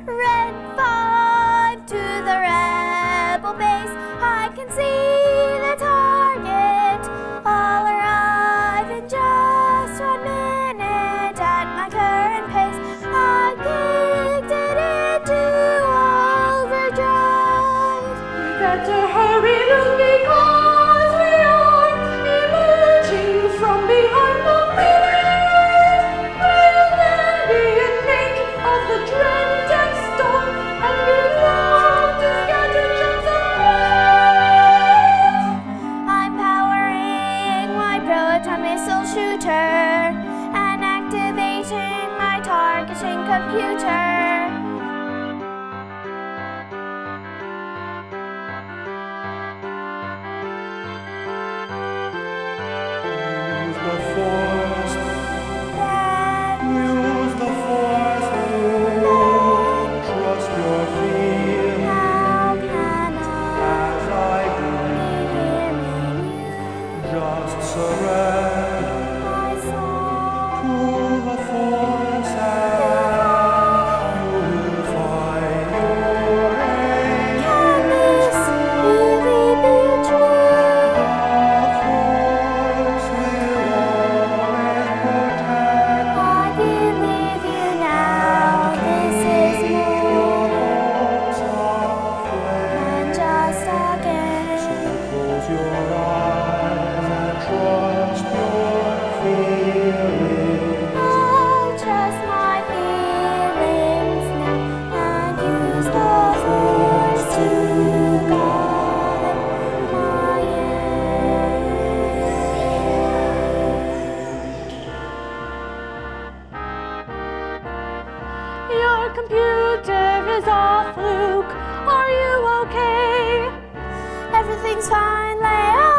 Red 5 to the rebel base. I can see the target. I'll arrive in just 1 minute at my current pace. I kicked it into overdrive. We better hurry, Luke, because we are emerging from behind the wheel. We'll then be in make of the dreaded storm, and we'll want to scatter chunks of flames. I'm powering my proton missile shooter and activating my targeting computer. Use the force, Then use the force, Luke. Trust your feelings how can as I do. I hear you? Just surrender My soul. to the force and you will find your aim. Can this really be true? The force will always protect I believe you now. This is more hopes of flame. than just a game. Close your eyes and trust your feelings. I'll trust my feelings now and use the force to guide my aim. Your computer is off, Luke. Are you okay? Everything's fine, Leia.